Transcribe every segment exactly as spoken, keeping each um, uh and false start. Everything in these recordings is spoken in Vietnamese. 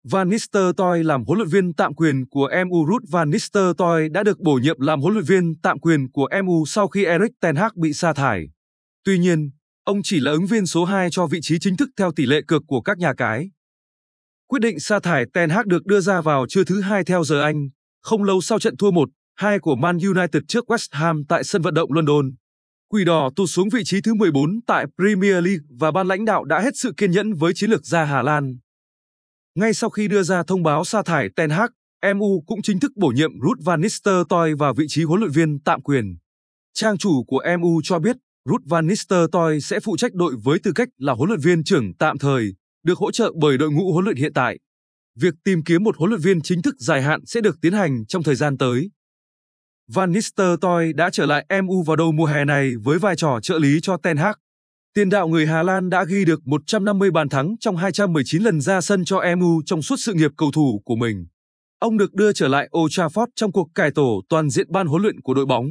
Van Nistelrooy làm huấn luyện viên tạm quyền của em u. Ruud Van Nistelrooy đã được bổ nhiệm làm huấn luyện viên tạm quyền của em u sau khi Erik ten Hag bị sa thải. Tuy nhiên, ông chỉ là ứng viên số hai cho vị trí chính thức theo tỷ lệ cược của các nhà cái. Quyết định sa thải Ten Hag được đưa ra vào trưa thứ Hai theo giờ Anh, không lâu sau trận thua một hai của Man United trước West Ham tại sân vận động London. Quỷ đỏ tụt xuống vị trí thứ mười bốn tại Premier League và ban lãnh đạo đã hết sự kiên nhẫn với chiến lược gia Hà Lan. Ngay sau khi đưa ra thông báo sa thải Ten Hag, em u cũng chính thức bổ nhiệm Ruud Van Nistelrooy vào vị trí huấn luyện viên tạm quyền. Trang chủ của em u cho biết Ruud Van Nistelrooy sẽ phụ trách đội với tư cách là huấn luyện viên trưởng tạm thời, được hỗ trợ bởi đội ngũ huấn luyện hiện tại. Việc tìm kiếm một huấn luyện viên chính thức dài hạn sẽ được tiến hành trong thời gian tới. Van Nistelrooy đã trở lại em u vào đầu mùa hè này với vai trò trợ lý cho Ten Hag. Tiền đạo người Hà Lan đã ghi được một trăm năm mươi bàn thắng trong hai trăm mười chín lần ra sân cho em u trong suốt sự nghiệp cầu thủ của mình. Ông được đưa trở lại Old Trafford trong cuộc cải tổ toàn diện ban huấn luyện của đội bóng.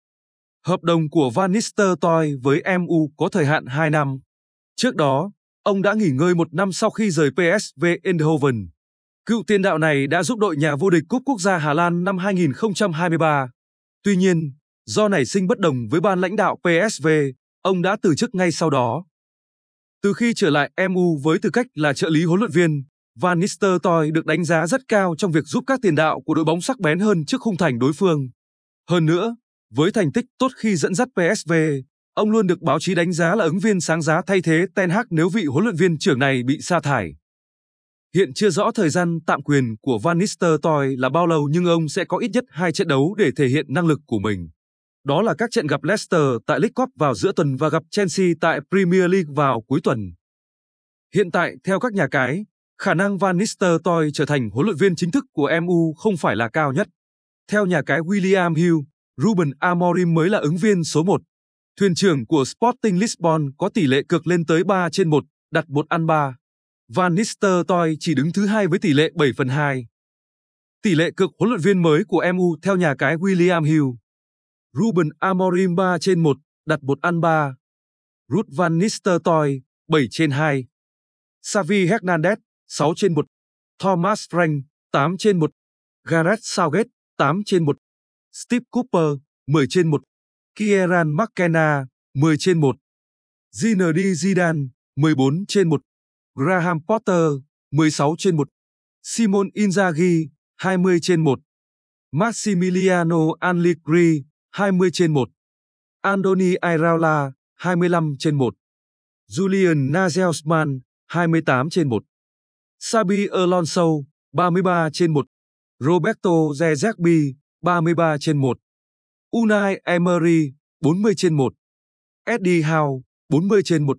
Hợp đồng của Van Nistelrooy với em u có thời hạn hai năm. Trước đó, ông đã nghỉ ngơi một năm sau khi rời pê ét vê Eindhoven. Cựu tiền đạo này đã giúp đội nhà vô địch Cúp Quốc gia Hà Lan năm hai nghìn không trăm hai mươi ba. Tuy nhiên, do nảy sinh bất đồng với ban lãnh đạo pê ét vê, ông đã từ chức ngay sau đó. Từ khi trở lại em u với tư cách là trợ lý huấn luyện viên, Van Nistelrooy được đánh giá rất cao trong việc giúp các tiền đạo của đội bóng sắc bén hơn trước khung thành đối phương. Hơn nữa, với thành tích tốt khi dẫn dắt pê ét vê, ông luôn được báo chí đánh giá là ứng viên sáng giá thay thế Ten Hag nếu vị huấn luyện viên trưởng này bị sa thải. Hiện chưa rõ thời gian tạm quyền của Van Nistelrooy là bao lâu nhưng ông sẽ có ít nhất hai trận đấu để thể hiện năng lực của mình. Đó là các trận gặp Leicester tại League Cup vào giữa tuần và gặp Chelsea tại Premier League vào cuối tuần. Hiện tại, theo các nhà cái, khả năng Van Nistelrooy trở thành huấn luyện viên chính thức của em u không phải là cao nhất. Theo nhà cái William Hill, Ruben Amorim mới là ứng viên số một. Thuyền trưởng của Sporting Lisbon có tỷ lệ cược lên tới ba trên một, đặt một ăn ba. Van Nistelrooy chỉ đứng thứ hai với tỷ lệ bảy phần hai. Tỷ lệ cược huấn luyện viên mới của em u theo nhà cái William Hill. Ruben Amorim ba trên một, đặt một ăn ba. Ruud Van Nistelrooy bảy trên hai. Xavi Hernandez sáu trên một. Thomas Frank tám trên một. Gareth Southgate tám trên một. Steve Cooper mười trên một. Kieran McKenna mười trên một. Zinedine Zidane mười bốn trên một. Graham Potter mười sáu trên một. Simone Inzaghi hai mươi trên một. Massimiliano Allegri hai mươi trên một. Andoni Iraola hai mươi lăm trên một. Julian Nagelsmann hai mươi tám trên một. Xabi Alonso ba mươi ba trên một. Roberto De Zerbi ba mươi ba trên một. Unai Emery bốn mươi trên một. Eddie Howe bốn mươi trên một.